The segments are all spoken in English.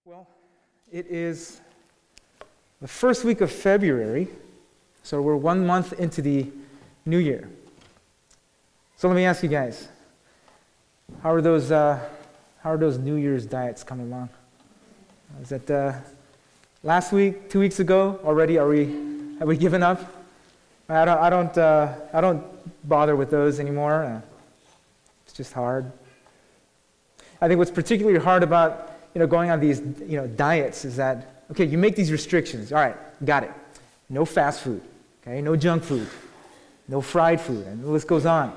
Well, it is the first week of February, so we're 1 month into the new year. So let me ask you guys, how are those New Year's diets coming along? Is that last week, 2 weeks ago already? Have we given up? I don't bother with those anymore. It's just hard. I think what's particularly hard about going on these diets is that, okay, you make these restrictions. All right, got it. No fast food, okay? No junk food, no fried food, and the list goes on.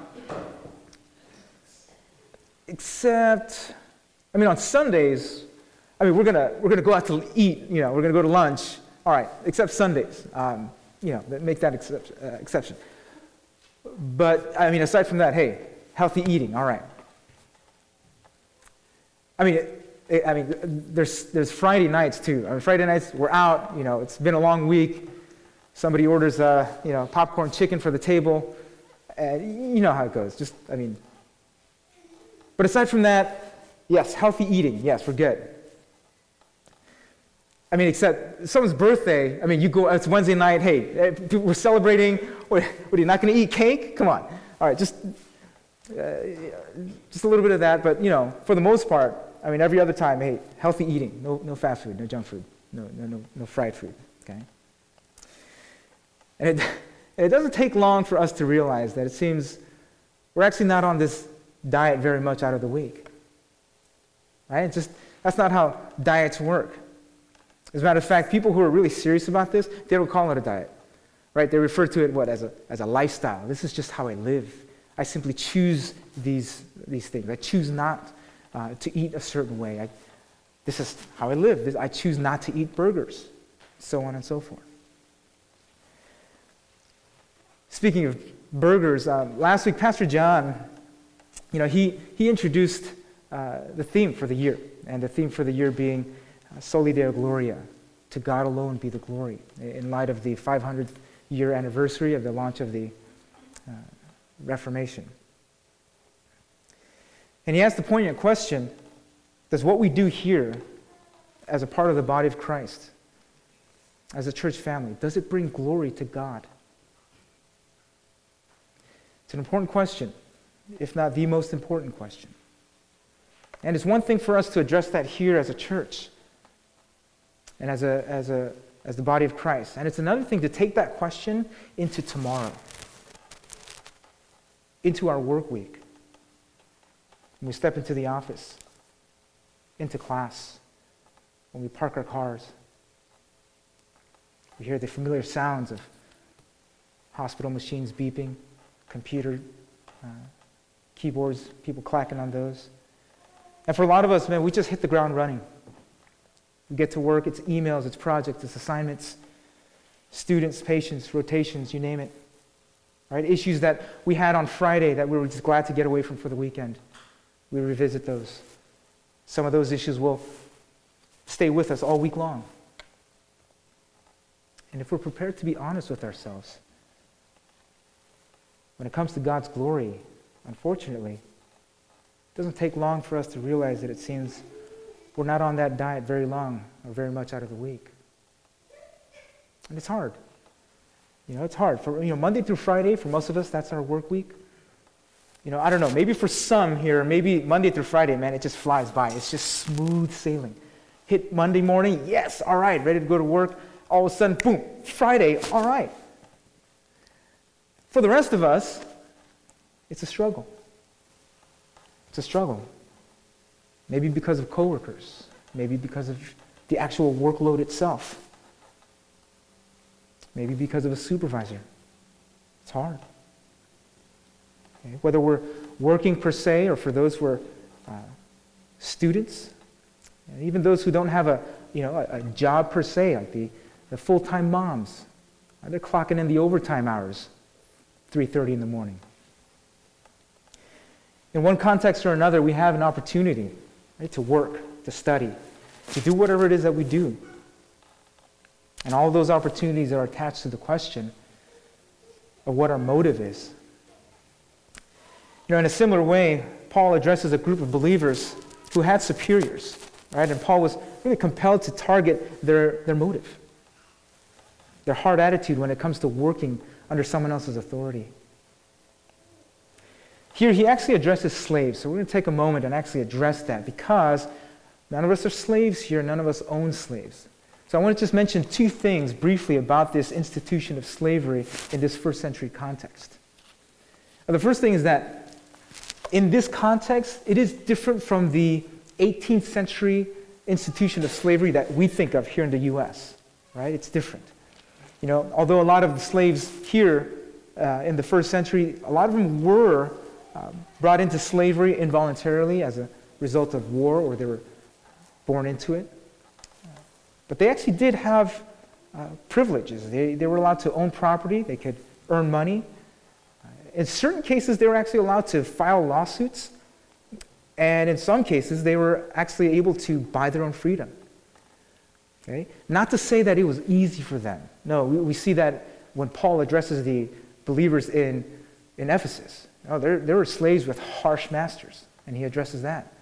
Except, on Sundays, we're gonna go out to eat. We're gonna go to lunch. All right, except Sundays. Make that exception. But aside from that, hey, healthy eating. All right. There's Friday nights too. Friday nights we're out. It's been a long week. Somebody orders popcorn chicken for the table, and you know how it goes. But aside from that, yes, healthy eating. Yes, we're good. Except someone's birthday. You go. It's Wednesday night. Hey, we're celebrating. What are you not going to eat cake? Come on. All right, just a little bit of that. But for the most part. Every other time, hey, healthy eating, no fast food, no junk food, no fried food, okay? And it doesn't take long for us to realize that it seems we're actually not on this diet very much out of the week, right? That's not how diets work. As a matter of fact, people who are really serious about this, they don't call it a diet, right? They refer to it, as a lifestyle. This is just how I live. I simply choose these things. I choose not to eat a certain way. This is how I live. I choose not to eat burgers, so on and so forth. Speaking of burgers, last week Pastor John, he introduced the theme for the year, and the theme for the year being Soli Deo Gloria, to God alone be the glory, in light of the 500th year anniversary of the launch of the Reformation. And he asked the poignant question, does what we do here as a part of the body of Christ, as a church family, does it bring glory to God? It's an important question, if not the most important question. And it's one thing for us to address that here as a church and as the body of Christ. And it's another thing to take that question into tomorrow, into our work week. When we step into the office, into class, when we park our cars, we hear the familiar sounds of hospital machines beeping, computer keyboards, people clacking on those. And for a lot of us, we just hit the ground running. We get to work, it's emails, it's projects, it's assignments, students, patients, rotations, you name it. Right? Issues that we had on Friday that we were just glad to get away from for the weekend. We revisit those. Some of those issues will stay with us all week long. And if we're prepared to be honest with ourselves, when it comes to God's glory, unfortunately, it doesn't take long for us to realize that it seems we're not on that diet very long or very much out of the week. And it's hard. It's hard. For Monday through Friday, for most of us, that's our work week. I don't know, maybe for some here, maybe Monday through Friday, man, it just flies by. It's just smooth sailing. Hit Monday morning, yes, all right, ready to go to work. All of a sudden, boom, Friday, all right. For the rest of us, it's a struggle. It's a struggle. Maybe because of coworkers, maybe because of the actual workload itself, maybe because of a supervisor. It's hard. Okay. Whether we're working per se, or for those who are students, and even those who don't have a job per se, like the full-time moms, they're clocking in the overtime hours, 3:30 in the morning. In one context or another, we have an opportunity, right, to work, to study, to do whatever it is that we do. And all of those opportunities are attached to the question of what our motive is. In a similar way, Paul addresses a group of believers who had superiors, right? And Paul was really compelled to target their motive, their hard attitude when it comes to working under someone else's authority. Here he actually addresses slaves, so we're going to take a moment and actually address that because none of us are slaves here, none of us own slaves. So I want to just mention two things briefly about this institution of slavery in this first century context. The first thing is that in this context, it is different from the 18th century institution of slavery that we think of here in the U.S., right? It's different. You know, although a lot of the slaves here in the first century, a lot of them were brought into slavery involuntarily as a result of war, or they were born into it. But they actually did have privileges. They were allowed to own property. They could earn money. In certain cases, they were actually allowed to file lawsuits. And in some cases, they were actually able to buy their own freedom. Okay? Not to say that it was easy for them. No, we see that when Paul addresses the believers in Ephesus. No, there were slaves with harsh masters, and he addresses that.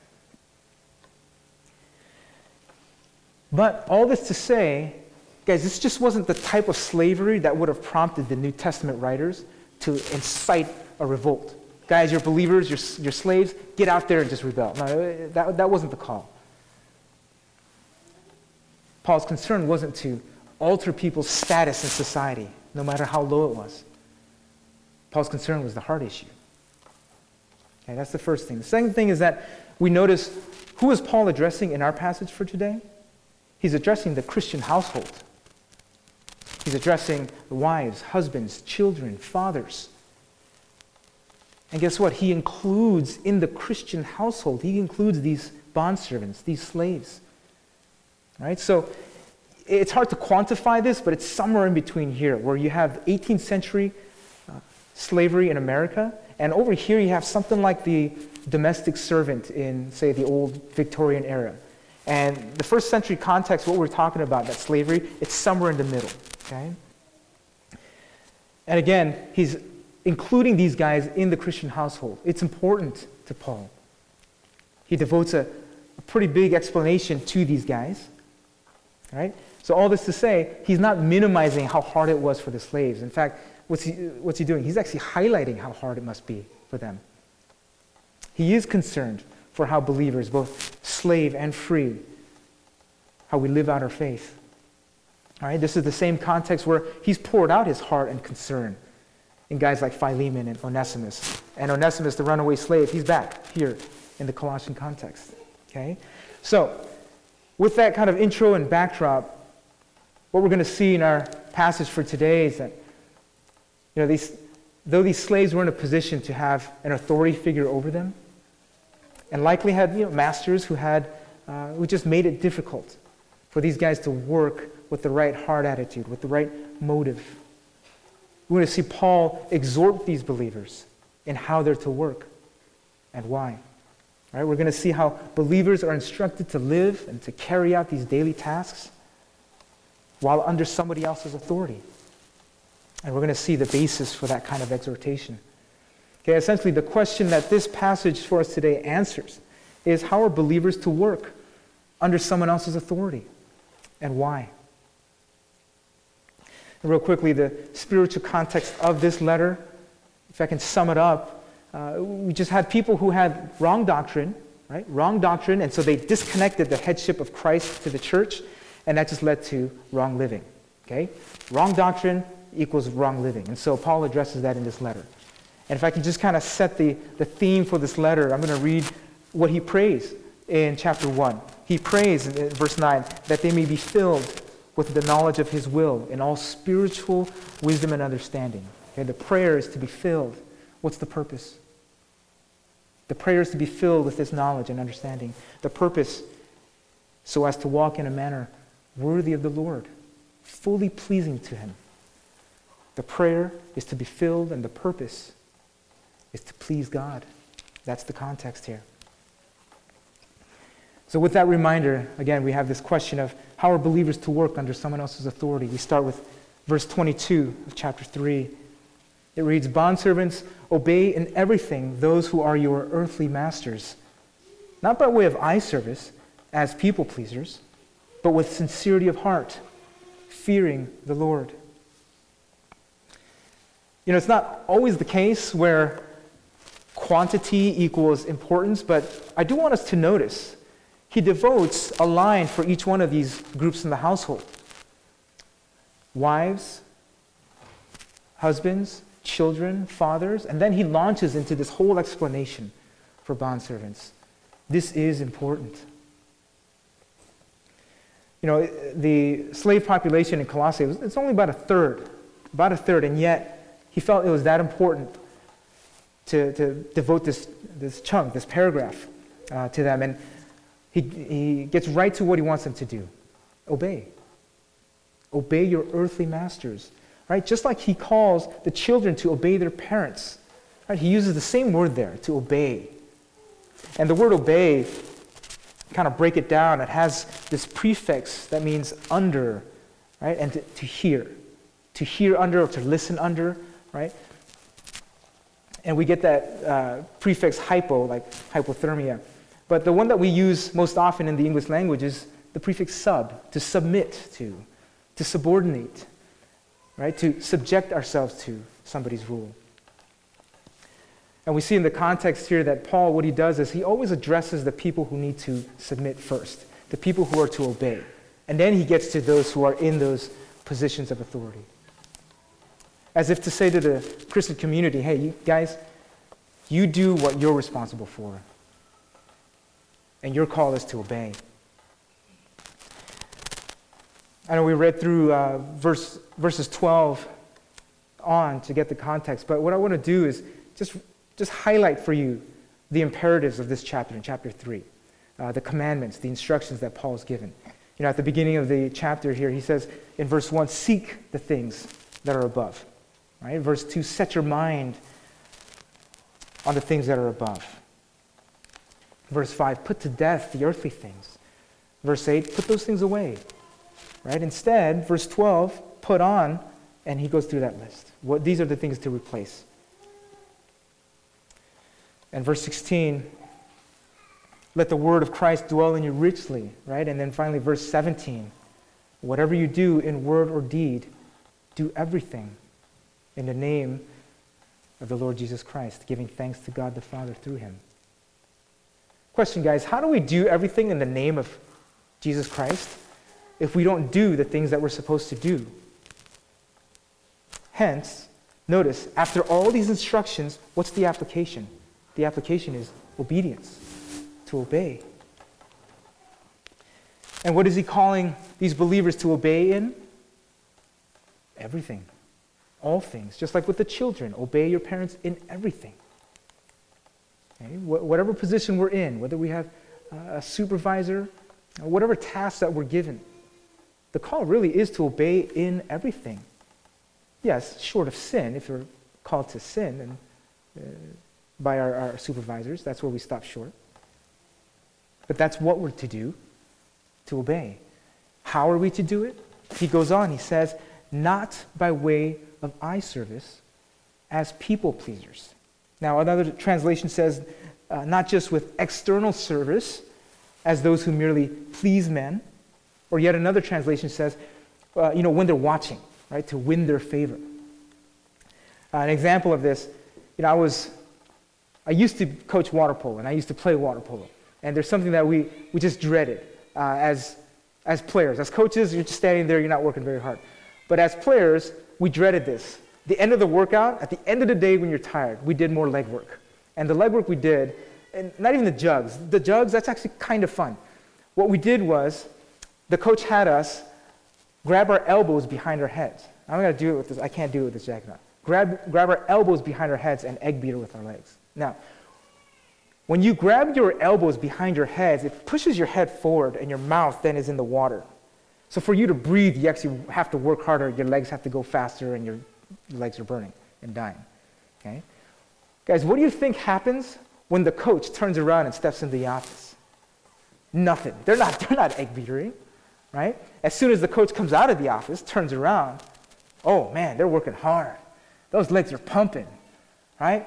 But all this to say, guys, this just wasn't the type of slavery that would have prompted the New Testament writers to incite a revolt. Guys, you're believers, you're slaves, get out there and just rebel. No, that wasn't the call. Paul's concern wasn't to alter people's status in society, no matter how low it was. Paul's concern was the heart issue. Okay, that's the first thing. The second thing is that we notice, who is Paul addressing in our passage for today? He's addressing the Christian household. He's addressing the wives, husbands, children, fathers. And guess what? He includes in the Christian household, he includes these bondservants, these slaves. Right? So it's hard to quantify this, but it's somewhere in between here, where you have 18th century slavery in America, and over here you have something like the domestic servant in, say, the old Victorian era. And the first century context, what we're talking about, that slavery, it's somewhere in the middle. Okay? And again, he's including these guys in the Christian household. It's important to Paul. He devotes a pretty big explanation to these guys. Right? So all this to say, he's not minimizing how hard it was for the slaves. In fact, what's he doing? He's actually highlighting how hard it must be for them. He is concerned for how believers, both slave and free, how we live out our faith. All right? This is the same context where he's poured out his heart and concern in guys like Philemon and Onesimus. And Onesimus, the runaway slave, he's back here in the Colossian context. Okay? So, with that kind of intro and backdrop, what we're going to see in our passage for today is that, you know, though these slaves were in a position to have an authority figure over them, and likely had, you know, masters who just made it difficult for these guys to work with the right heart attitude, with the right motive. We're going to see Paul exhort these believers in how they're to work and why. Right? We're going to see how believers are instructed to live and to carry out these daily tasks while under somebody else's authority. And we're going to see the basis for that kind of exhortation. Okay, essentially the question that this passage for us today answers is, how are believers to work under someone else's authority and why? And real quickly, the spiritual context of this letter, if I can sum it up, we just had people who had wrong doctrine, right? Wrong doctrine, and so they disconnected the headship of Christ to the church, and that just led to wrong living. Okay? Wrong doctrine equals wrong living. And so Paul addresses that in this letter. And if I can just kind of set the theme for this letter, I'm going to read what he prays in chapter 1. He prays in verse 9 that they may be filled with the knowledge of his will in all spiritual wisdom and understanding. Okay? The prayer is to be filled. What's the purpose? The prayer is to be filled with this knowledge and understanding. The purpose, so as to walk in a manner worthy of the Lord, fully pleasing to him. The prayer is to be filled, and the purpose is to please God. That's the context here. So with that reminder, again, we have this question of how are believers to work under someone else's authority. We start with verse 22 of chapter 3. It reads, "Bondservants, obey in everything those who are your earthly masters, not by way of eye service as people pleasers, but with sincerity of heart, fearing the Lord. You know, it's not always the case where quantity equals importance, but I do want us to notice he devotes a line for each one of these groups in the household. Wives, husbands, children, fathers, and then he launches into this whole explanation for bondservants. This is important. You know, the slave population in Colossae, it's only about a third, and yet he felt it was that important to devote this chunk, this paragraph to them. And he gets right to what he wants them to do. Obey. Obey your earthly masters. Right? Just like he calls the children to obey their parents. Right? He uses the same word there, to obey. And the word obey, kind of break it down, it has this prefix that means under, right? And to hear. To hear under or to listen under, right? And we get that prefix hypo, like hypothermia. But the one that we use most often in the English language is the prefix sub, to submit to subordinate, right? To subject ourselves to somebody's rule. And we see in the context here that Paul, what he does is he always addresses the people who need to submit first, the people who are to obey. And then he gets to those who are in those positions of authority. As if to say to the Christian community, hey, you guys, you do what you're responsible for. And your call is to obey. I know we read through verses 12 on to get the context, but what I want to do is just highlight for you the imperatives of this chapter, in chapter 3, the commandments, the instructions that Paul's given. You know, at the beginning of the chapter here, he says in verse 1, seek the things that are above. Right? Verse 2, set your mind on the things that are above. Verse 5, put to death the earthly things. Verse 8, put those things away. Right? Instead, verse 12, put on, and he goes through that list. These are the things to replace. And verse 16, let the word of Christ dwell in you richly. Right? And then finally, verse 17, whatever you do in word or deed, do everything in the name of the Lord Jesus Christ, giving thanks to God the Father through him. Question, guys, how do we do everything in the name of Jesus Christ if we don't do the things that we're supposed to do? Hence, notice, after all these instructions, what's the application? The application is obedience, to obey. And what is he calling these believers to obey in? Everything. All things. Just like with the children, obey your parents in everything. Okay? Whatever position we're in, whether we have a supervisor, or whatever task that we're given, the call really is to obey in everything. Yes, short of sin, if you're called to sin and by our supervisors, that's where we stop short. But that's what we're to do, to obey. How are we to do it? He goes on, he says, not by way of eye service as people pleasers. Now, another translation says, not just with external service as those who merely please men, or yet another translation says, when they're watching, right, to win their favor. An example of this, I used to coach water polo, and I used to play water polo. And there's something that we just dreaded as players. As coaches, you're just standing there, you're not working very hard. But as players, we dreaded this. The end of the workout, at the end of the day when you're tired, we did more leg work. And the leg work we did, and not even the jugs. The jugs, that's actually kind of fun. What we did was, the coach had us grab our elbows behind our heads. I'm going to do it with this. I can't do it with this jacket on. Grab our elbows behind our heads and egg beater with our legs. Now, when you grab your elbows behind your heads, it pushes your head forward and your mouth then is in the water. So for you to breathe, you actually have to work harder. Your legs have to go faster and your legs are burning and dying. Okay? Guys, what do you think happens when the coach turns around and steps into the office? Nothing. They're not egg beatering, right? As soon as the coach comes out of the office, turns around, oh man, they're working hard. Those legs are pumping, right?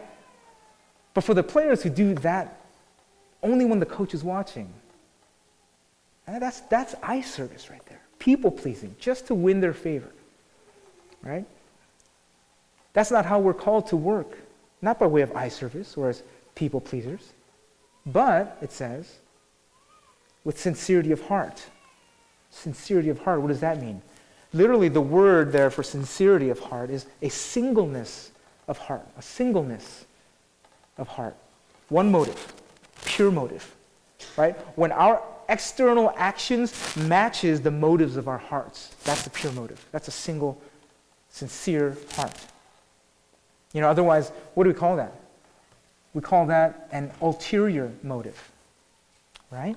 But for the players who do that only when the coach is watching, And that's eye service right there. People pleasing, just to win their favor. Right? That's not how we're called to work. Not by way of eye service or as people pleasers. But, it says, with sincerity of heart. Sincerity of heart, what does that mean? Literally, the word there for sincerity of heart is a singleness of heart. A singleness of heart. One motive. Pure motive. Right? When our external actions matches the motives of our hearts. That's the pure motive. That's a single, sincere heart. Otherwise, what do we call that? We call that an ulterior motive. Right?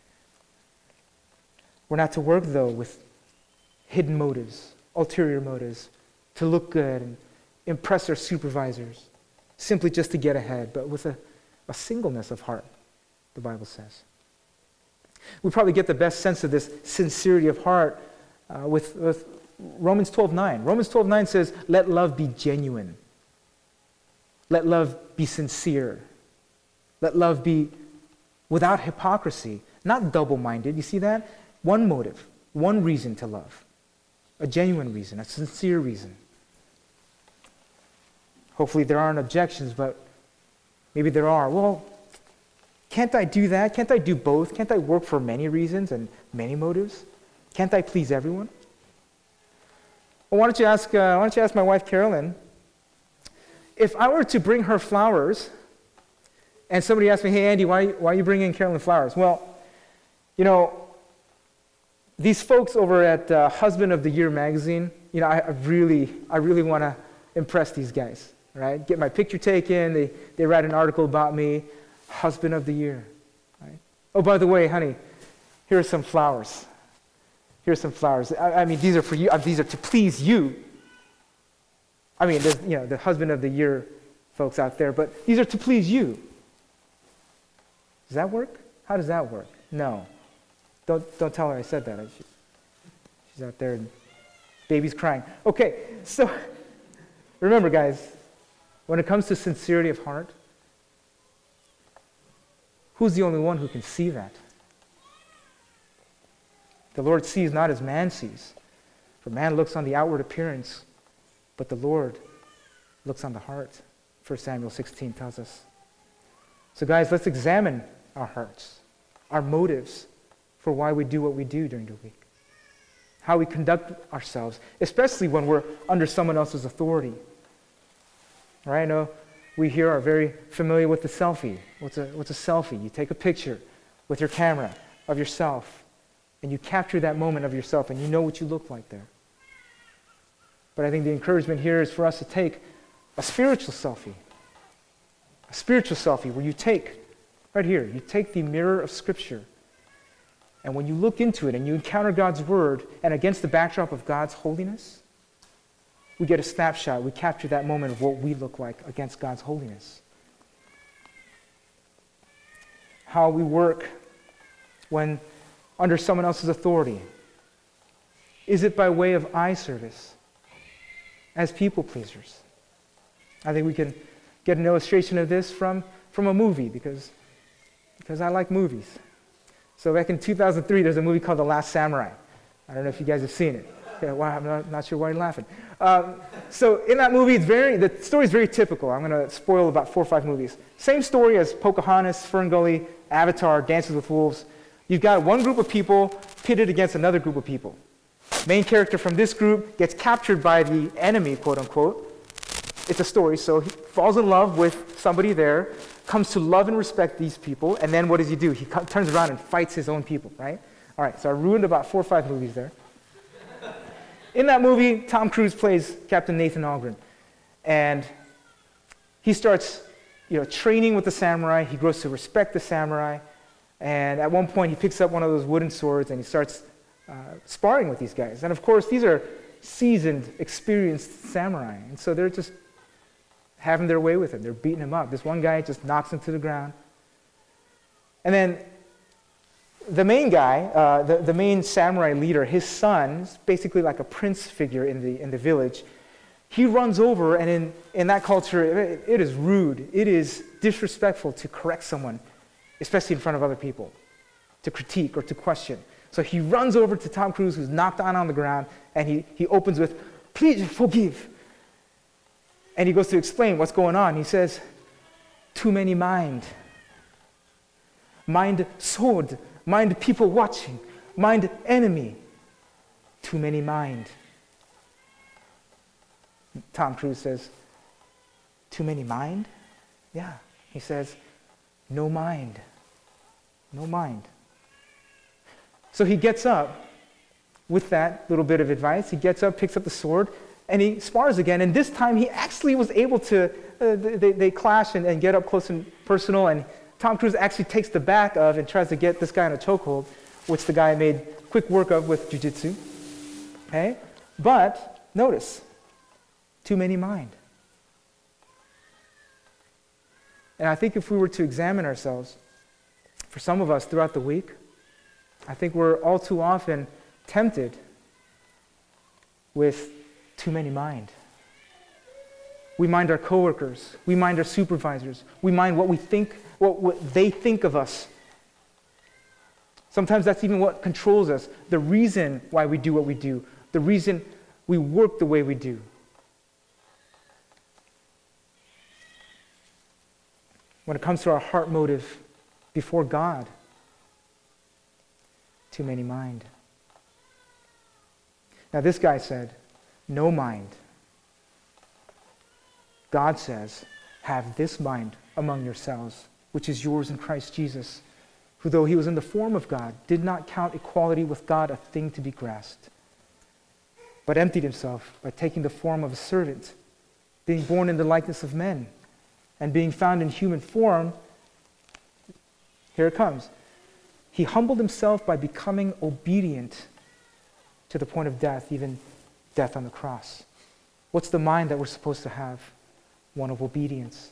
We're not to work, though, with hidden motives, ulterior motives, to look good and impress our supervisors, simply just to get ahead, but with a singleness of heart, the Bible says. We probably get the best sense of this sincerity of heart with Romans 12:9. Romans 12:9 says, let love be genuine. Let love be sincere. Let love be without hypocrisy, not double-minded. You see that? One motive, one reason to love. A genuine reason, a sincere reason. Hopefully there aren't objections, but maybe there are. Well, can't I do that? Can't I do both? Can't I work for many reasons and many motives? Can't I please everyone? Well, why don't you ask my wife Carolyn, if I were to bring her flowers, and somebody asked me, hey Andy, why are you bringing Carolyn flowers? Well, these folks over at Husband of the Year magazine, I really want to impress these guys, right? Get my picture taken. They write an article about me, Husband of the Year, right? Oh, by the way, honey, here are some flowers. Here's some flowers. I mean, these are for you. These are to please you. I mean, there's the Husband of the Year folks out there, but these are to please you. Does that work? How does that work? No. Don't tell her I said that. She's out there and baby's crying. Okay, so remember, guys, when it comes to sincerity of heart, who's the only one who can see that? The Lord sees not as man sees. For man looks on the outward appearance, but the Lord looks on the heart. 1 Samuel 16 tells us. So guys, let's examine our hearts, our motives for why we do what we do during the week. How we conduct ourselves, especially when we're under someone else's authority. Right? I know we here are very familiar with the selfie. What's a selfie? You take a picture with your camera of yourself, and you capture that moment of yourself, and you know what you look like there. But I think the encouragement here is for us to take a spiritual selfie. A spiritual selfie where you take, right here, you take the mirror of Scripture, and when you look into it and you encounter God's Word, and against the backdrop of God's holiness, we get a snapshot. We capture that moment of what we look like against God's holiness. How we work when under someone else's authority. Is it by way of eye service as people pleasers? I think we can get an illustration of this from a movie because I like movies. So back in 2003, there's a movie called The Last Samurai. I don't know if you guys have seen it. Okay, well, I'm not sure why you're laughing. So in that movie, the story is very typical. I'm going to spoil about 4 or 5 movies. Same story as Pocahontas, Ferngully, Avatar, Dances with Wolves. You've got one group of people pitted against another group of people. Main character from this group gets captured by the enemy, quote unquote. It's a story, so he falls in love with somebody there, comes to love and respect these people, and then what does he do? He turns around and fights his own people, right? All right, so I ruined about 4 or 5 movies there. In that movie, Tom Cruise plays Captain Nathan Algren, and he starts, training with the samurai. He grows to respect the samurai, and at one point he picks up one of those wooden swords and he starts sparring with these guys. And of course, these are seasoned, experienced samurai, and so they're just having their way with him. They're beating him up. This one guy just knocks him to the ground, and then the main guy, the main samurai leader, his son, is basically like a prince figure in the village. He runs over, and in that culture, it is rude. It is disrespectful to correct someone, especially in front of other people. to critique or to question. So he runs over to Tom Cruise, who's knocked down on the ground, and he opens with, "Please forgive." And he goes to explain what's going on. He says, "Too many mind. Mind sword. Mind people watching. Mind enemy. Too many mind." Tom Cruise says, "Too many mind?" Yeah. He says, "No mind. No mind." So he gets up with that little bit of advice. He gets up, picks up the sword, and he spars again. And this time he actually was able to, they clash and get up close and personal. And Tom Cruise actually takes the back of and tries to get this guy in a chokehold, which the guy made quick work of with jiu-jitsu. Okay? But notice, too many mind. And I think if we were to examine ourselves, for some of us throughout the week, I think we're all too often tempted with too many mind. We mind our coworkers. We mind our supervisors. We mind what we think, what they think of us. Sometimes that's even what controls us, the reason why we do what we do, the reason we work the way we do. When it comes to our heart motive before God, too many mind. Now this guy said, "No mind." God says, "Have this mind among yourselves, which is yours in Christ Jesus, who though he was in the form of God, did not count equality with God a thing to be grasped, but emptied himself by taking the form of a servant, being born in the likeness of men, and being found in human form," here it comes, "he humbled himself by becoming obedient to the point of death, even death on the cross." What's the mind that we're supposed to have? One of obedience.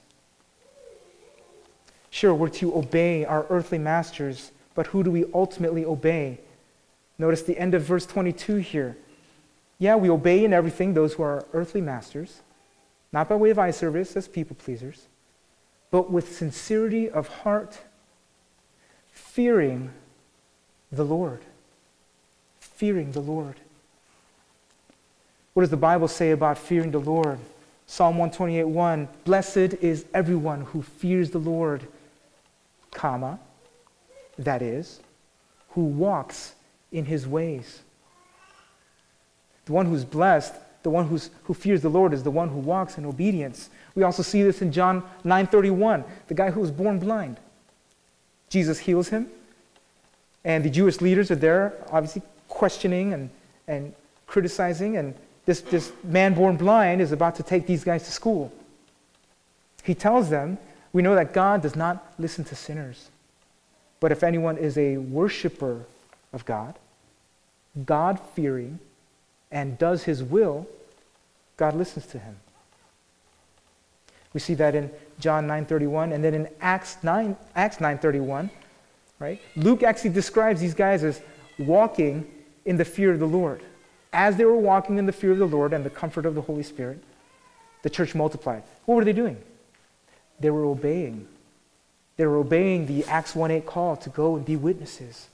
Sure, we're to obey our earthly masters, but who do we ultimately obey? Notice the end of verse 22 here. Yeah, we obey in everything those who are our earthly masters, not by way of eye service as people pleasers, but with sincerity of heart, fearing the Lord. Fearing the Lord. What does the Bible say about fearing the Lord? Psalm 128:1, "Blessed is everyone who fears the Lord, comma, that is, who walks in his ways." The one who's blessed, the one who fears the Lord is the one who walks in obedience. We also see this in John 9:31, the guy who was born blind. Jesus heals him, and the Jewish leaders are there, obviously questioning and criticizing, and this man born blind is about to take these guys to school. He tells them, we know that God does not listen to sinners, but if anyone is a worshiper of God, God-fearing, and does his will, God listens to him. We see that in John 9:31, and then in Acts 9:31, right? Luke actually describes these guys as walking in the fear of the Lord. As they were walking in the fear of the Lord and the comfort of the Holy Spirit, the church multiplied. What were they doing? They were obeying. They were obeying the Acts 1:8 call to go and be witnesses.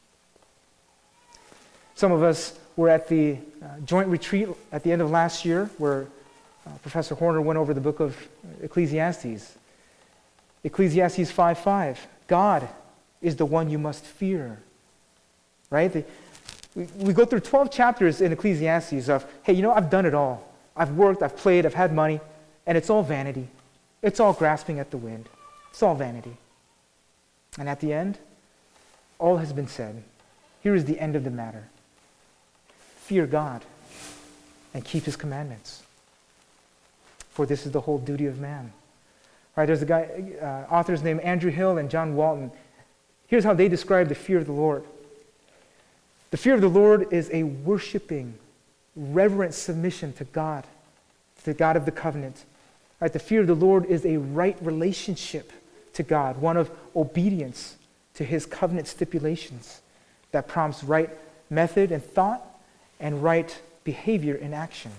Some of us were at the joint retreat at the end of last year where Professor Horner went over the book of Ecclesiastes. Ecclesiastes 5:5. God is the one you must fear. Right? We go through 12 chapters in Ecclesiastes of, hey, I've done it all. I've worked, I've played, I've had money, and it's all vanity. It's all grasping at the wind. It's all vanity. And at the end, all has been said. Here is the end of the matter. Fear God and keep his commandments. For this is the whole duty of man. All right, there's a guy, authors named Andrew Hill and John Walton. Here's how they describe the fear of the Lord. The fear of the Lord is a worshiping, reverent submission to God, the God of the covenant. Right? The fear of the Lord is a right relationship to God, one of obedience to his covenant stipulations that prompts right method and thought and right behavior in action.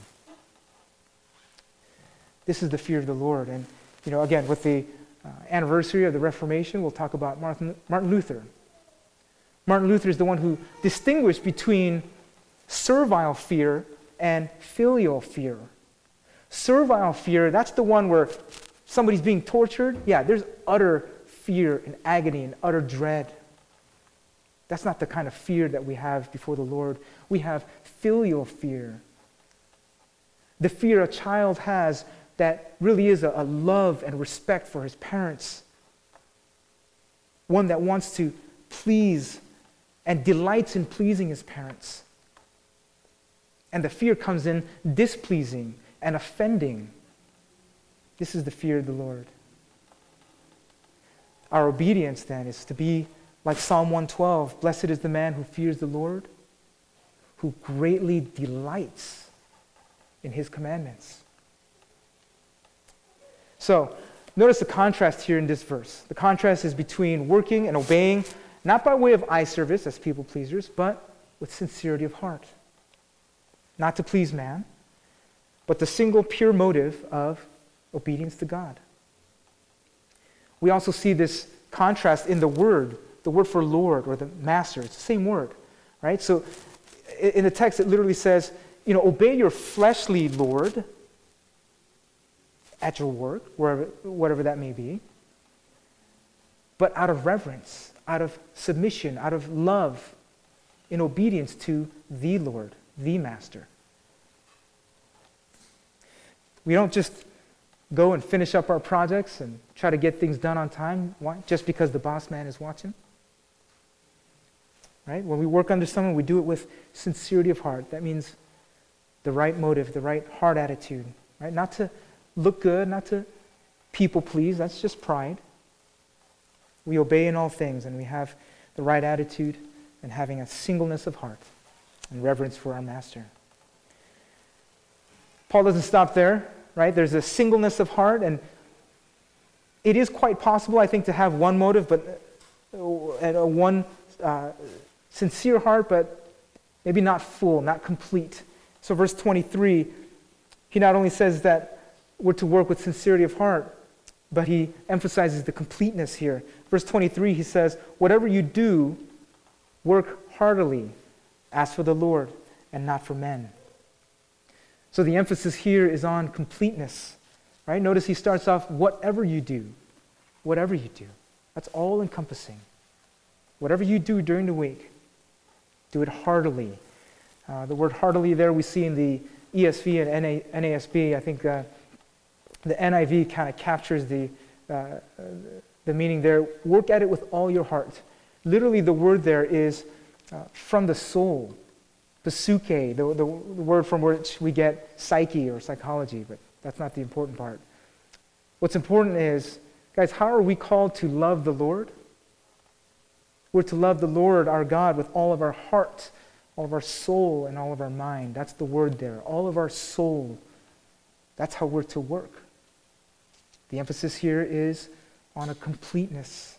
This is the fear of the Lord. And, again, with the anniversary of the Reformation, we'll talk about Martin Luther. Martin Luther is the one who distinguished between servile fear and filial fear. Servile fear, that's the one where somebody's being tortured. Yeah, there's utter fear and agony and utter dread. That's not the kind of fear that we have before the Lord. We have filial fear. The fear a child has that really is a love and respect for his parents. One that wants to please and delights in pleasing his parents. And the fear comes in displeasing and offending. This is the fear of the Lord. Our obedience then is to be like Psalm 112, blessed is the man who fears the Lord, who greatly delights in his commandments. So, notice the contrast here in this verse. The contrast is between working and obeying, not by way of eye service as people pleasers, but with sincerity of heart. Not to please man, but the single pure motive of obedience to God. We also see this contrast in the word for Lord or the master. It's the same word, right? So in the text it literally says, obey your fleshly Lord at your work, whatever that may be, but out of reverence, out of submission, out of love, in obedience to the Lord, the master. We don't just go and finish up our projects and try to get things done on time. Why? Just because the boss man is watching. Right? When we work under someone, we do it with sincerity of heart. That means the right motive, the right heart attitude. Right? Not to look good, not to people please. That's just pride. We obey in all things, and we have the right attitude and having a singleness of heart and reverence for our master. Paul doesn't stop there, right? There's a singleness of heart, and it is quite possible, I think, to have one motive, but one sincere heart, but maybe not full, not complete. So verse 23, he not only says that we're to work with sincerity of heart, but he emphasizes the completeness here. Verse 23, he says, whatever you do, work heartily, as for the Lord and not for men. So the emphasis here is on completeness, right? Notice he starts off, whatever you do. That's all encompassing. Whatever you do during the week, do it heartily. The word heartily there we see in the ESV and NASB. I think the NIV kind of captures the meaning there. Work at it with all your heart. Literally the word there is from the soul. Psuche, the word from which we get psyche or psychology, but that's not the important part. What's important is, guys, how are we called to love the Lord? We're to love the Lord our God with all of our heart, all of our soul, and all of our mind. That's the word there. All of our soul. That's how we're to work. The emphasis here is on a completeness.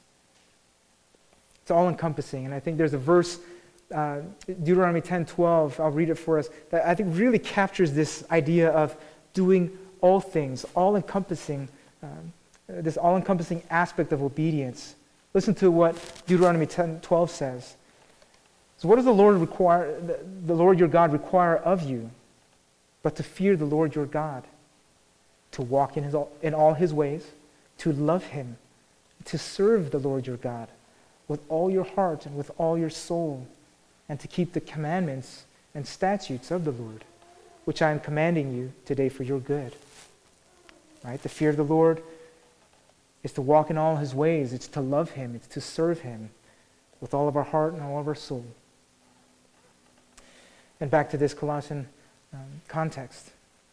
It's all-encompassing, and I think there's a verse, Deuteronomy 10:12, I'll read it for us, that I think really captures this idea of doing all things, all-encompassing, this all-encompassing aspect of obedience. Listen to what Deuteronomy 10:12 says. So what does the Lord your God require of you, but to fear the Lord your God, to walk in all his ways, to love him, to serve the Lord your God with all your heart and with all your soul, and to keep the commandments and statutes of the Lord, which I am commanding you today for your good. Right? The fear of the Lord is to walk in all his ways. It's to love him. It's to serve him with all of our heart and all of our soul. And back to this Colossian context.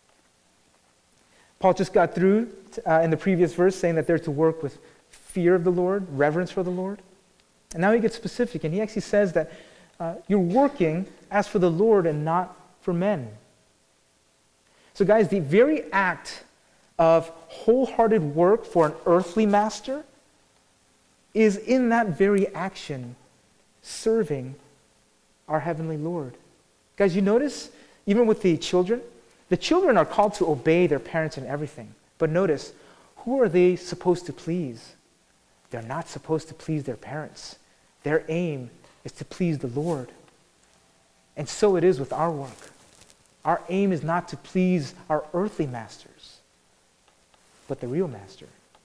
Paul just got through in the previous verse saying that they're to work with fear of the Lord, reverence for the Lord. And now he gets specific, and he actually says that you're working as for the Lord and not for men. So guys, the very act of wholehearted work for an earthly master is in that very action serving our heavenly Lord. Guys, you notice, even with the children are called to obey their parents in everything. But notice, who are they supposed to please? They're not supposed to please their parents. Their aim is to please the Lord. And so it is with our work. Our aim is not to please our earthly masters, but the real master.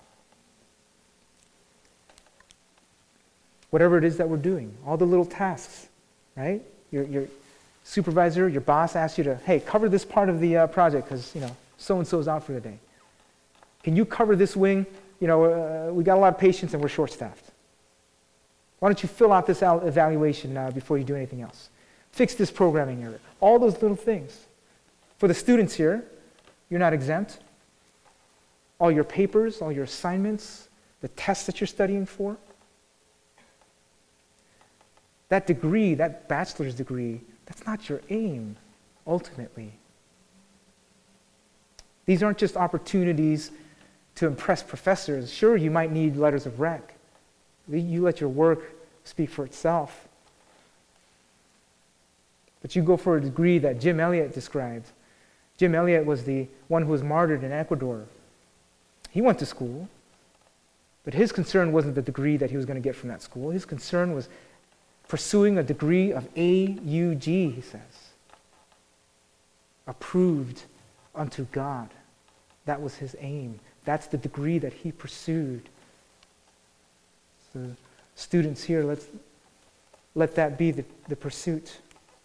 Whatever it is that we're doing, all the little tasks, right? Your supervisor, your boss asks you to, hey, cover this part of the project because, so-and-so is out for the day. Can you cover this wing? We got a lot of patients and we're short-staffed. Why don't you fill out this evaluation before you do anything else? Fix this programming error. All those little things. For the students here, you're not exempt. All your papers, all your assignments, the tests that you're studying for. That degree, that bachelor's degree, that's not your aim, ultimately. These aren't just opportunities to impress professors. Sure, you might need letters of rec. You let your work speak for itself. But you go for a degree that Jim Elliot described. Jim Elliot was the one who was martyred in Ecuador. He went to school, but his concern wasn't the degree that he was going to get from that school. His concern was pursuing a degree of AUG, he says. Approved unto God. That was his aim. That's the degree that he pursued. So students here, let that be the pursuit.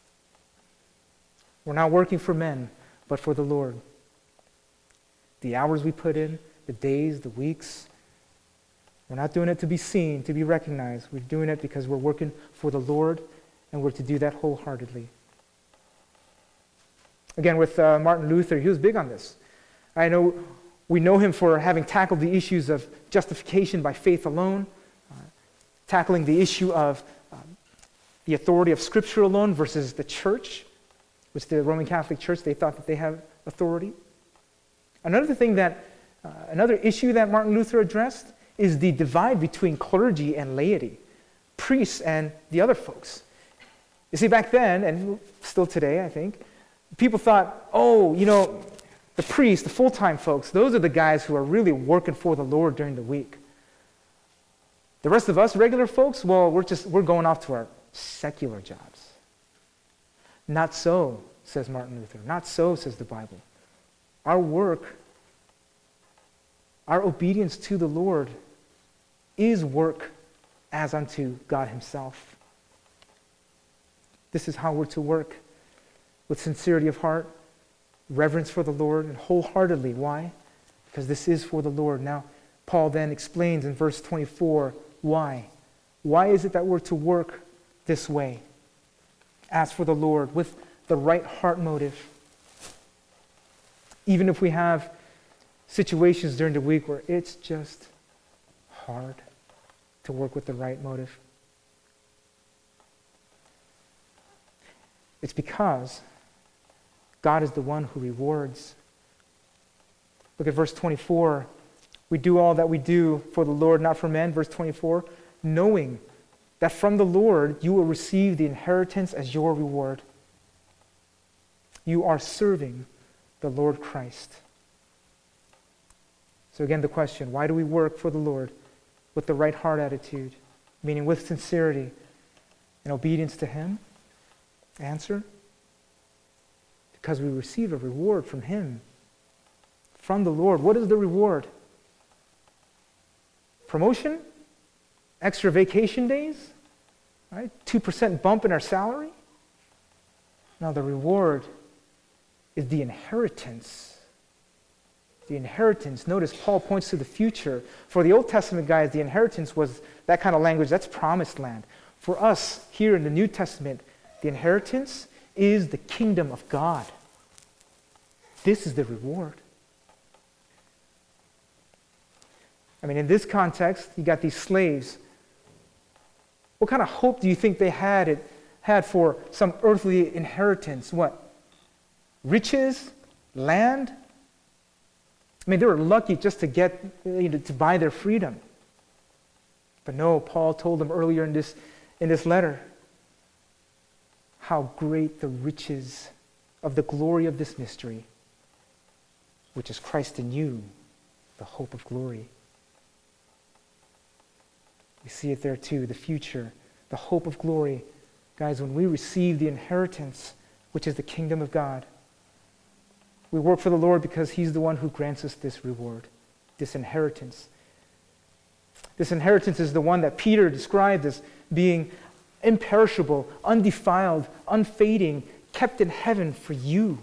We're not working for men, but for the Lord. The hours we put in, the days, the weeks, we're not doing it to be seen, to be recognized. We're doing it because we're working for the Lord, and we're to do that wholeheartedly. Again, with Martin Luther, he was big on this. We know him for having tackled the issues of justification by faith alone, tackling the issue of the authority of Scripture alone versus the church, which the Roman Catholic Church, they thought that they have authority. Another issue that Martin Luther addressed is the divide between clergy and laity, priests and the other folks. You see, back then, and still today, I think, people thought, the priests, the full-time folks, those are the guys who are really working for the Lord during the week. The rest of us, regular folks, well, we're going off to our secular jobs. Not so, says Martin Luther. Not so, says the Bible. Our work, our obedience to the Lord is work as unto God himself. This is how we're to work, with sincerity of heart, reverence for the Lord, and wholeheartedly. Why? Because this is for the Lord. Now, Paul then explains in verse 24 why. Why is it that we're to work this way? As for the Lord, with the right heart motive. Even if we have situations during the week where it's just hard to work with the right motive. It's because God is the one who rewards. Look at verse 24. We do all that we do for the Lord, not for men. Verse 24, knowing that from the Lord you will receive the inheritance as your reward. You are serving the Lord Christ. So again, the question, why do we work for the Lord with the right heart attitude, meaning with sincerity and obedience to him? Answer, because we receive a reward from him, from the Lord. What is the reward? Promotion? Extra vacation days? Right? 2% bump in our salary? No, the reward is the inheritance. The inheritance. Notice Paul points to the future. For the Old Testament guys, the inheritance was that kind of language. That's promised land. For us, here in the New Testament, the inheritance is the kingdom of God. This is the reward. In this context, you got these slaves. What kind of hope do you think they had for some earthly inheritance? What? Riches? Land? They were lucky just to get, to buy their freedom. But no, Paul told them earlier in this letter how great the riches of the glory of this mystery, which is Christ in you, the hope of glory. We see it there too, the future, the hope of glory. Guys, when we receive the inheritance, which is the kingdom of God, we work for the Lord because He's the one who grants us this reward, this inheritance. This inheritance is the one that Peter described as being imperishable, undefiled, unfading, kept in heaven for you.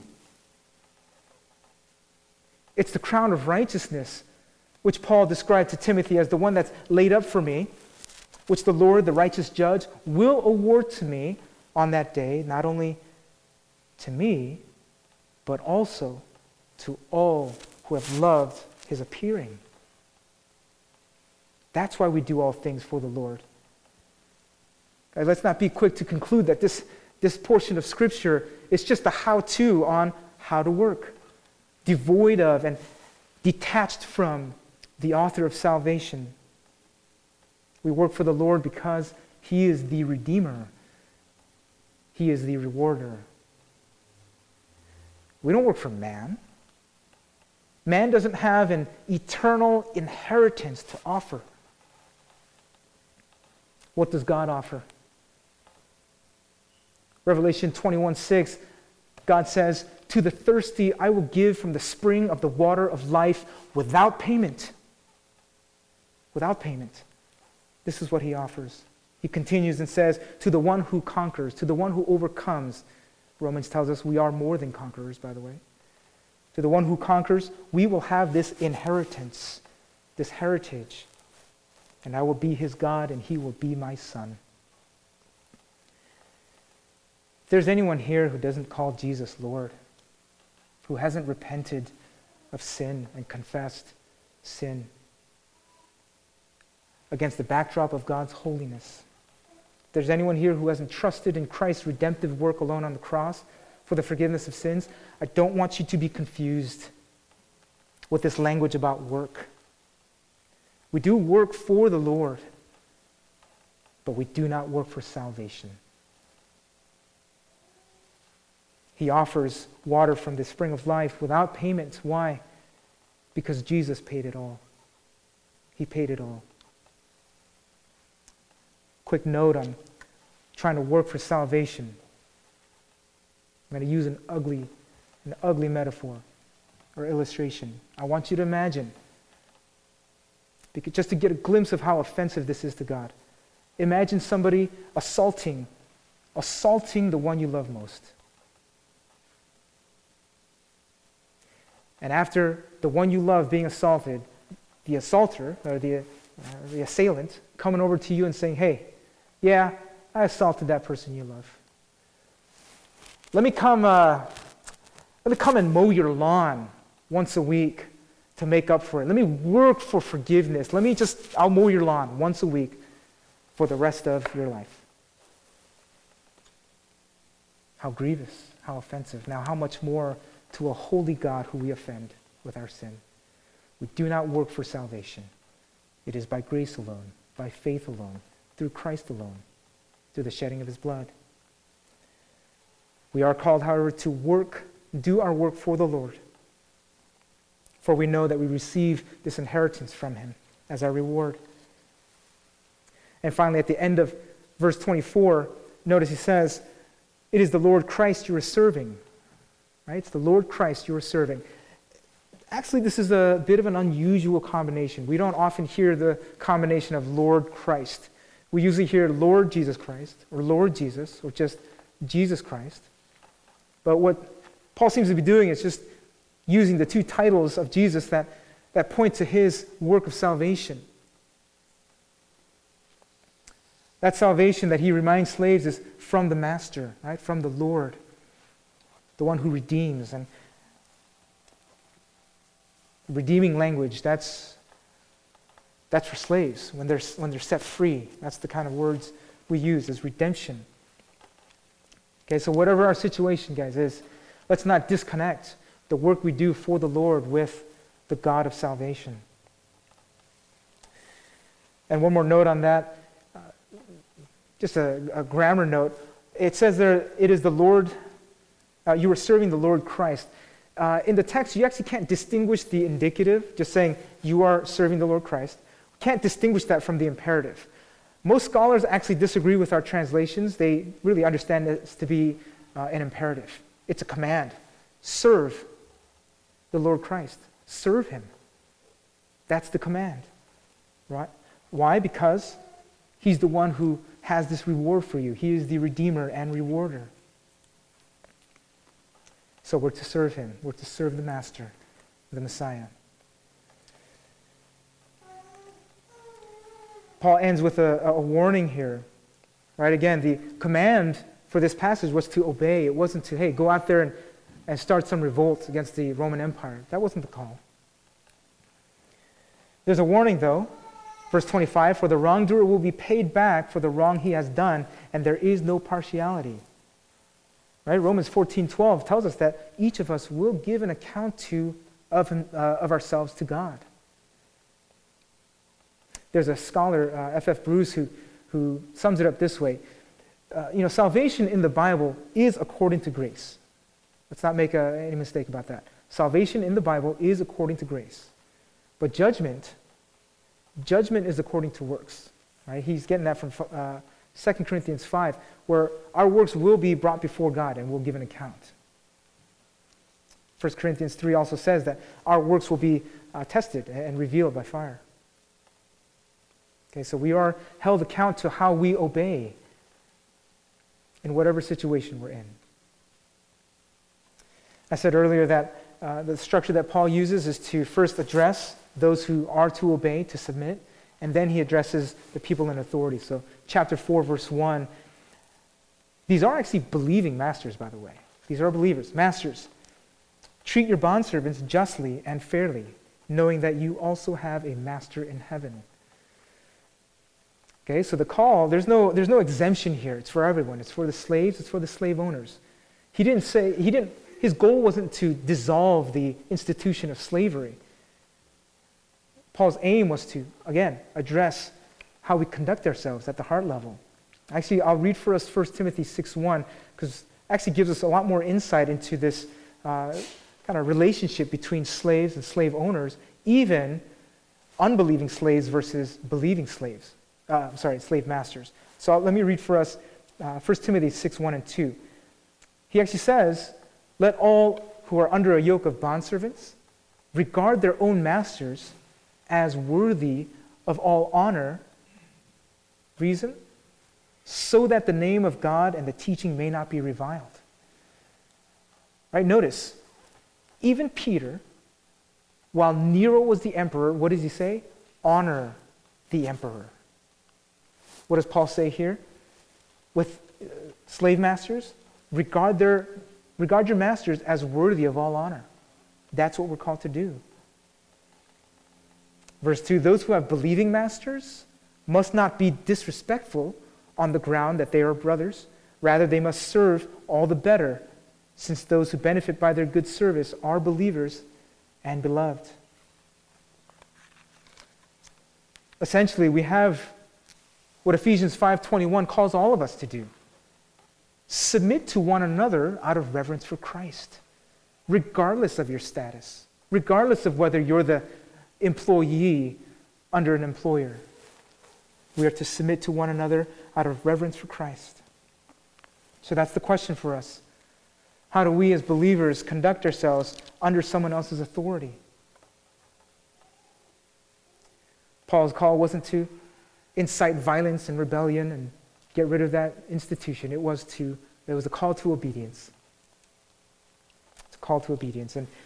It's the crown of righteousness, which Paul described to Timothy as the one that's laid up for me, which the Lord, the righteous judge, will award to me on that day, not only to me, but also to all who have loved His appearing. That's why we do all things for the Lord. Guys, let's not be quick to conclude that this portion of Scripture is just a how-to on how to work, devoid of and detached from the author of salvation. We work for the Lord because He is the Redeemer. He is the rewarder. We don't work for man. Man doesn't have an eternal inheritance to offer. What does God offer? Revelation 21:6, God says, "To the thirsty I will give from the spring of the water of life without payment." Without payment. This is what He offers. He continues and says, "To the one who conquers, to the one who overcomes." Romans tells us we are more than conquerors, by the way. To the one who conquers, we will have this inheritance, this heritage. And I will be his God, and he will be my son. If there's anyone here who doesn't call Jesus Lord, who hasn't repented of sin and confessed sin against the backdrop of God's holiness, if there's anyone here who hasn't trusted in Christ's redemptive work alone on the cross for the forgiveness of sins, I don't want you to be confused with this language about work. We do work for the Lord, but we do not work for salvation. He offers water from the spring of life without payment. Why? Because Jesus paid it all. He paid it all. Quick note on trying to work for salvation. I'm going to use an ugly metaphor or illustration. I want you to imagine, just to get a glimpse of how offensive this is to God. Imagine somebody assaulting the one you love most. And after the one you love being assaulted, the assaulter, or the assailant, coming over to you and saying, "Hey, yeah, I assaulted that person you love. Let me come and mow your lawn once a week to make up for it. Let me work for forgiveness. I'll mow your lawn once a week for the rest of your life." How grievous, how offensive. Now, how much more to a holy God who we offend with our sin. We do not work for salvation. It is by grace alone, by faith alone, through Christ alone, through the shedding of his blood. We are called, however, to do our work for the Lord, for we know that we receive this inheritance from him as our reward. And finally, at the end of verse 24, notice he says, "It is the Lord Christ you are serving." Right? It's the Lord Christ you are serving. Actually, this is a bit of an unusual combination. We don't often hear the combination of Lord Christ. We usually hear Lord Jesus Christ, or Lord Jesus, or just Jesus Christ. But what Paul seems to be doing is just using the two titles of Jesus that point to his work of salvation. That salvation that he reminds slaves is from the Master, right? From the Lord, the one who redeems. And redeeming language, that's for slaves when they're set free. That's the kind of words we use, as redemption. Okay, so whatever our situation, guys, is, let's not disconnect the work we do for the Lord with the God of salvation. And one more note on that, just a grammar note. It says there, it is the Lord, you are serving the Lord Christ. In the text, you actually can't distinguish the indicative, just saying you are serving the Lord Christ. Can't distinguish that from the imperative. Most scholars actually disagree with our translations. They really understand this to be an imperative. It's a command. Serve the Lord Christ. Serve him. That's the command. Right? Why? Because he's the one who has this reward for you. He is the Redeemer and Rewarder. So we're to serve him. We're to serve the Master, the Messiah. Paul ends with a warning here. Right? Again, the command for this passage was to obey. It wasn't to, hey, go out there and start some revolt against the Roman Empire. That wasn't the call. There's a warning, though. Verse 25, for the wrongdoer will be paid back for the wrong he has done, and there is no partiality. Right? Romans 14:12 tells us that each of us will give an account of ourselves to God. There's a scholar, F.F. Bruce, who sums it up this way. Salvation in the Bible is according to grace. Let's not make any mistake about that. Salvation in the Bible is according to grace. But judgment is according to works. Right? He's getting that from 2 Corinthians 5, where our works will be brought before God and we'll give an account. 1 Corinthians 3 also says that our works will be tested and revealed by fire. Okay, so we are held account to how we obey in whatever situation we're in. I said earlier that the structure that Paul uses is to first address those who are to obey, to submit, and then he addresses the people in authority. So chapter 4, verse 1, these are actually believing masters, by the way. These are believers. Masters, treat your bondservants justly and fairly, knowing that you also have a master in heaven. Okay, so the call, there's no exemption here. It's for everyone. It's for the slaves. It's for the slave owners. His goal wasn't to dissolve the institution of slavery. Paul's aim was to, again, address how we conduct ourselves at the heart level. Actually, I'll read for us 1 Timothy 6:1, because it actually gives us a lot more insight into this kind of relationship between slaves and slave owners, even unbelieving slaves versus believing slaves. Slave masters. So let me read for us 1 Timothy 6:1 and 2. He actually says, let all who are under a yoke of bondservants regard their own masters as worthy of all honor. Reason? So that the name of God and the teaching may not be reviled. Right? Notice, even Peter, while Nero was the emperor, what does he say? Honor the emperor. What does Paul say here? With slave masters, regard your masters as worthy of all honor. That's what we're called to do. Verse 2, those who have believing masters must not be disrespectful on the ground that they are brothers. Rather, they must serve all the better, since those who benefit by their good service are believers and beloved. Essentially, we have what Ephesians 5:21 calls all of us to do. Submit to one another out of reverence for Christ, regardless of your status, regardless of whether you're the employee under an employer. We are to submit to one another out of reverence for Christ. So that's the question for us. How do we as believers conduct ourselves under someone else's authority? Paul's call wasn't to incite violence and rebellion and get rid of that institution. It was a call to obedience. It's a call to obedience. And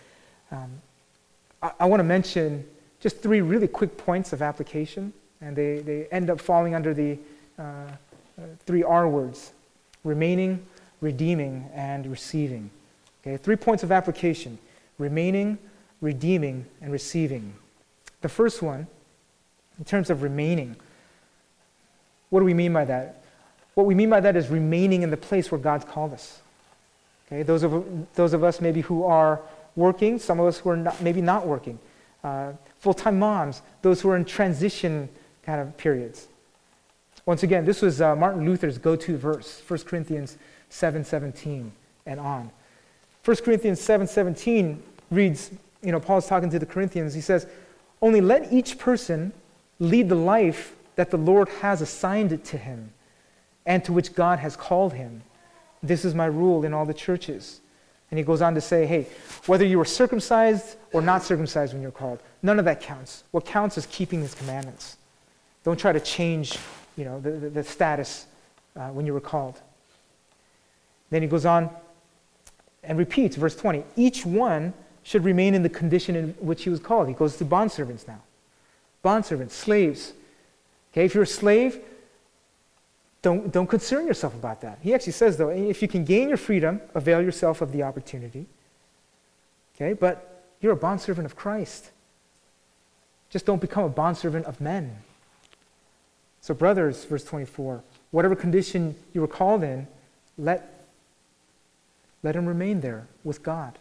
I want to mention just 3 really quick points of application, and they end up falling under the 3 R words: remaining, redeeming, and receiving. Okay, 3 points of application: remaining, redeeming, and receiving. The first one, in terms of remaining, what do we mean by that? What we mean by that is remaining in the place where God's called us. Okay, those of us maybe who are working, some of us who are maybe not working, full-time moms, those who are in transition kind of periods. Once again, this was Martin Luther's go-to verse, 1 Corinthians 7:17 and on. 1 Corinthians 7:17 reads, Paul's talking to the Corinthians, he says, only let each person lead the life that the Lord has assigned it to him and to which God has called him. This is my rule in all the churches. And he goes on to say, hey, whether you were circumcised or not circumcised when you're called, none of that counts. What counts is keeping his commandments. Don't try to change, the status when you were called. Then he goes on and repeats, verse 20, each one should remain in the condition in which he was called. He goes to bondservants now. Bondservants, slaves. Okay, if you're a slave, don't concern yourself about that. He actually says, though, if you can gain your freedom, avail yourself of the opportunity. Okay, but you're a bondservant of Christ. Just don't become a bondservant of men. So brothers, verse 24, whatever condition you were called in, let him remain there with God.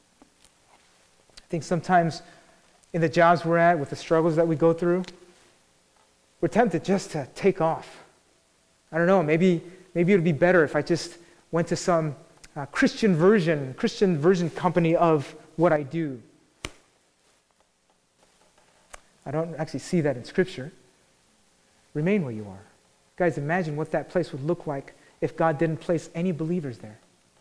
I think sometimes in the jobs we're at, with the struggles that we go through, we're tempted just to take off. I don't know, maybe it would be better if I just went to some Christian version company of what I do. I don't actually see that in Scripture. Remain where you are. Guys, imagine what that place would look like if God didn't place any believers there.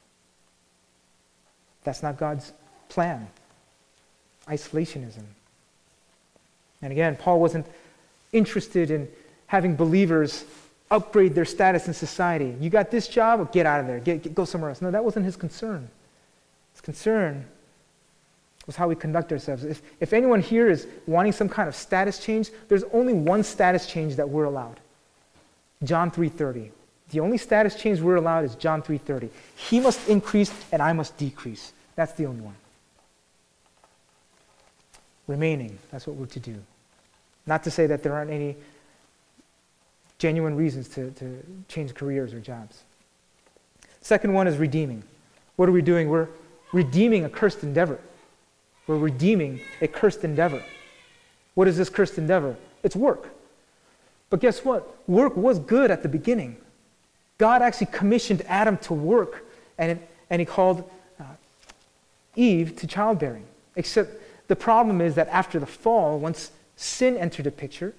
That's not God's plan. Isolationism. And again, Paul wasn't interested in having believers upgrade their status in society. You got this job, get out of there. Go somewhere else. No, that wasn't his concern. His concern was how we conduct ourselves. If anyone here is wanting some kind of status change, there's only one status change that we're allowed. John 3:30. The only status change we're allowed is John 3:30. He must increase and I must decrease. That's the only one. Remaining, that's what we're to do. Not to say that there aren't any genuine reasons to change careers or jobs. Second one is redeeming. What are we doing? We're redeeming a cursed endeavor. We're redeeming a cursed endeavor. What is this cursed endeavor? It's work. But guess what? Work was good at the beginning. God actually commissioned Adam to work, and he called Eve to childbearing. Except the problem is that after the fall, once sin entered the picture,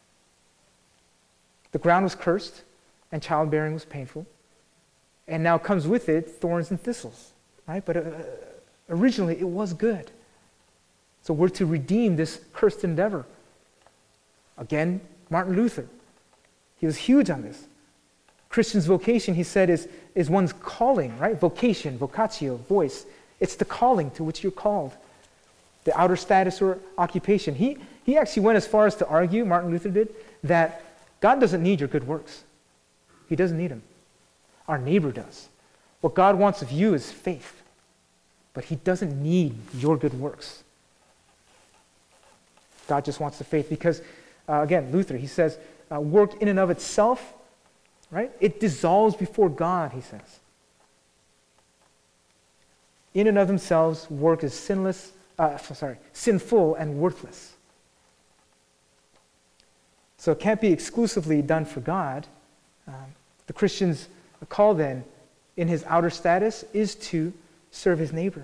the ground was cursed and childbearing was painful. And now comes with it thorns and thistles, right? But originally it was good. So we're to redeem this cursed endeavor. Again, Martin Luther, he was huge on this. Christian's vocation, he said, is one's calling, right? Vocation, vocatio, voice. It's the calling to which you're called. The outer status or occupation. He actually went as far as to argue, Martin Luther did, that God doesn't need your good works. He doesn't need them. Our neighbor does. What God wants of you is faith. But he doesn't need your good works. God just wants the faith because, again, Luther, he says, work in and of itself, right? It dissolves before God, he says. In and of themselves, work is sinful and worthless. So it can't be exclusively done for God. The Christian's call then, in his outer status, is to serve his neighbor.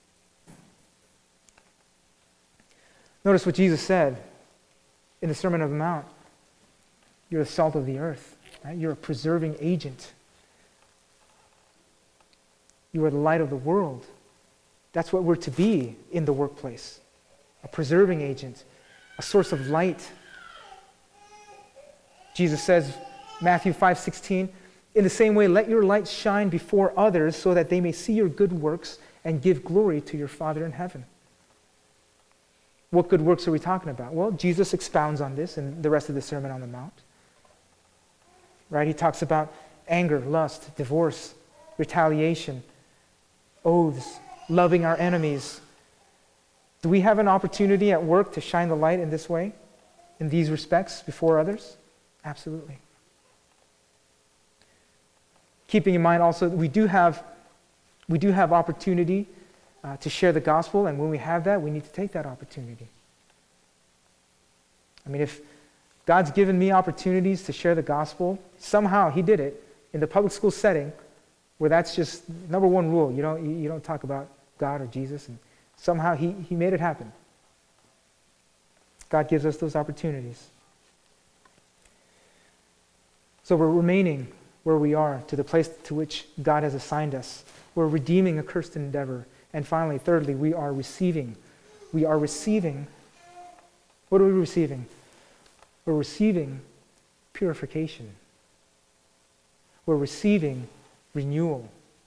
Notice what Jesus said in the Sermon on the Mount. You're the salt of the earth. Right? You're a preserving agent. You are the light of the world. That's what we're to be in the workplace. A preserving agent. A source of light. Jesus says, Matthew 5:16, in the same way, let your light shine before others so that they may see your good works and give glory to your Father in heaven. What good works are we talking about? Well, Jesus expounds on this in the rest of the Sermon on the Mount. Right? He talks about anger, lust, divorce, retaliation, oaths, loving our enemies. Do we have an opportunity at work to shine the light in this way, in these respects, before others? Absolutely. Keeping in mind also that we do have opportunity to share the gospel, and when we have that, we need to take that opportunity. I mean, if God's given me opportunities to share the gospel, somehow he did it in the public school setting, where that's just number one rule. You don't talk about God or Jesus, and somehow he made it happen. God gives us those opportunities. So we're remaining where we are to the place to which God has assigned us. We're redeeming a cursed endeavor. And finally, thirdly, we are receiving. We are receiving. What are we receiving? We're receiving purification. We're receiving renewal.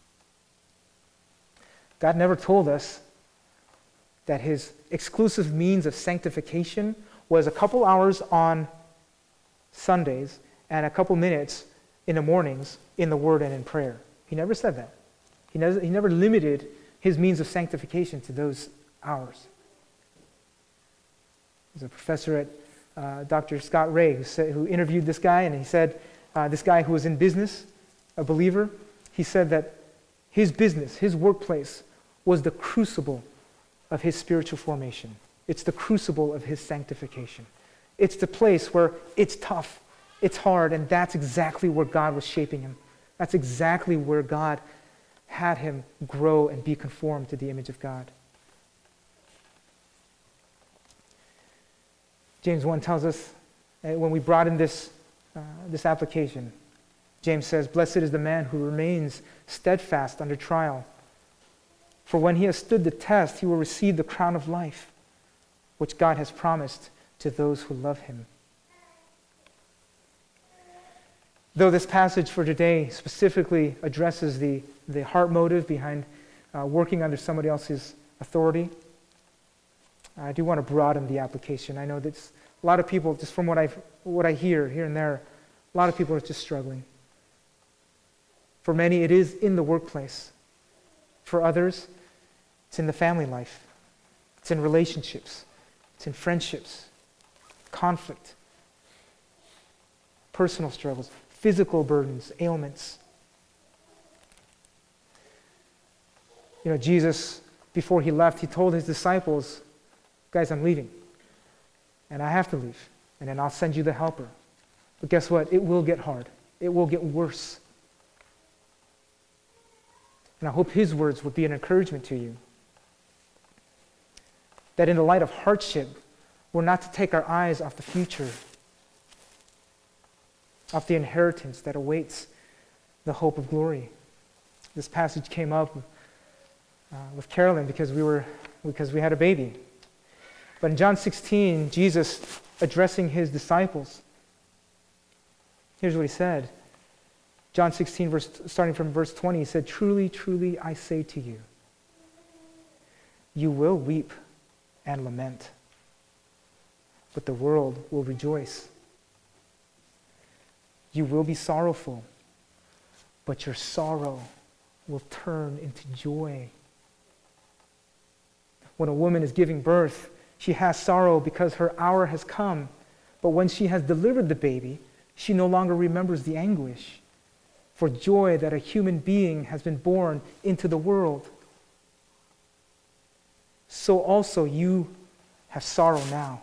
God never told us that his exclusive means of sanctification was a couple hours on Sundays and a couple minutes in the mornings in the Word and in prayer. He never said that. He never limited his means of sanctification to those hours. There's a professor at Dr. Scott Ray who interviewed this guy, and he said, this guy who was in business, a believer, he said that his business, his workplace, was the crucible of his spiritual formation. It's the crucible of his sanctification. It's the place where it's tough, it's hard, and that's exactly where God was shaping him. That's exactly where God had him grow and be conformed to the image of God. James 1 tells us, when we brought in this application, James says, "Blessed is the man who remains steadfast under trial. For when he has stood the test, he will receive the crown of life, which God has promised to those who love him." Though this passage for today specifically addresses the heart motive behind working under somebody else's authority, I do want to broaden the application. I know that a lot of people, just from what I hear here and there, a lot of people are just struggling. For many, it is in the workplace. For others, it's in the family life. It's in relationships. It's in friendships, conflict, personal struggles, physical burdens, ailments. You know, Jesus, before he left, he told his disciples, "Guys, I'm leaving. And I have to leave. And then I'll send you the helper." But guess what? It will get hard. It will get worse. And I hope his words would be an encouragement to you. That in the light of hardship, we're not to take our eyes off the future, off the inheritance that awaits the hope of glory. This passage came up with Carolyn because we had a baby. But in John 16, Jesus addressing his disciples, here's what he said. John 16, starting from verse 20, he said, "Truly, truly, I say to you, you will weep and lament, but the world will rejoice. You will be sorrowful, but your sorrow will turn into joy. When a woman is giving birth, she has sorrow because her hour has come, but when she has delivered the baby, she no longer remembers the anguish for joy that a human being has been born into the world. So also you have sorrow now.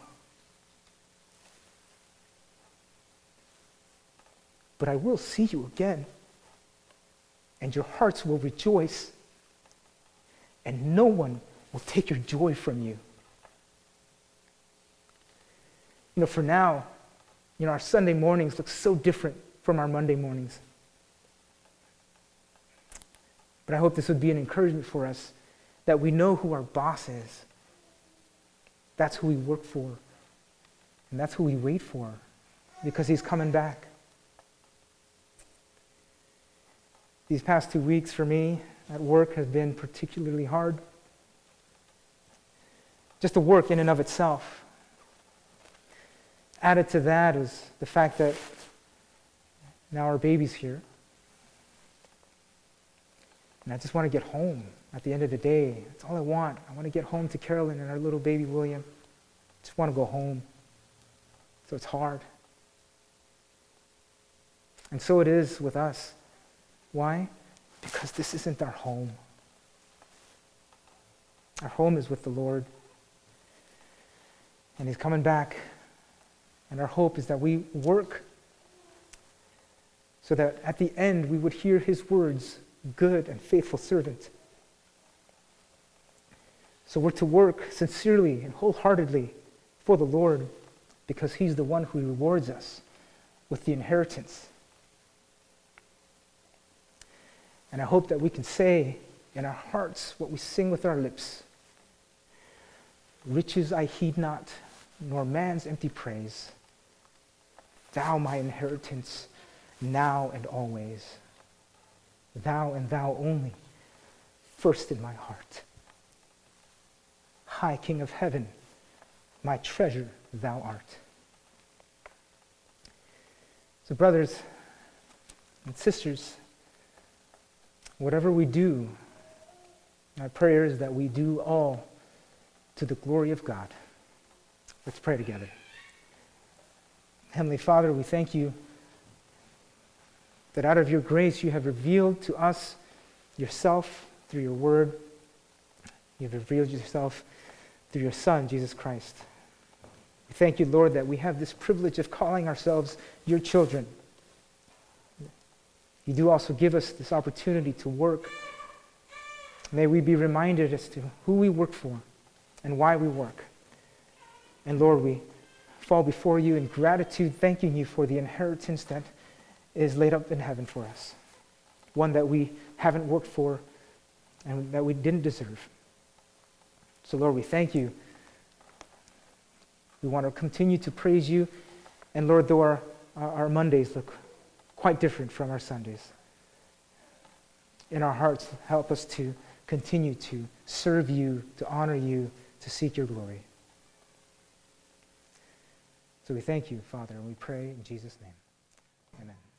But I will see you again, and your hearts will rejoice, and no one will take your joy from you." You know, for now, our Sunday mornings look so different from our Monday mornings. But I hope this would be an encouragement for us that we know who our boss is. That's who we work for. And that's who we wait for, because he's coming back. These past 2 weeks for me at work has been particularly hard. Just the work in and of itself. Added to that is the fact that now our baby's here. And I just want to get home at the end of the day. That's all I want. I want to get home to Carolyn and our little baby William. I just want to go home. So it's hard. And so it is with us. Why? Because this isn't our home. Our home is with the Lord. And he's coming back. And our hope is that we work so that at the end we would hear his words, "Good and faithful servant." So we're to work sincerely and wholeheartedly for the Lord, because he's the one who rewards us with the inheritance And I hope that we can say in our hearts what we sing with our lips. Riches I heed not, nor man's empty praise. Thou my inheritance, now and always. Thou and thou only, first in my heart. High King of heaven, my treasure thou art. So brothers and sisters, whatever we do, my prayer is that we do all to the glory of God. Let's pray together. Heavenly Father, we thank you that out of your grace you have revealed to us yourself through your word. You've revealed yourself through your Son, Jesus Christ. We thank you, Lord, that we have this privilege of calling ourselves your children. You do also give us this opportunity to work. May we be reminded as to who we work for and why we work. And Lord, we fall before you in gratitude, thanking you for the inheritance that is laid up in heaven for us, one that we haven't worked for and that we didn't deserve. So Lord, we thank you. We want to continue to praise you. And Lord, though our Mondays look quite different from our Sundays, in our hearts, help us to continue to serve you, to honor you, to seek your glory. So we thank you, Father, and we pray in Jesus' name. Amen.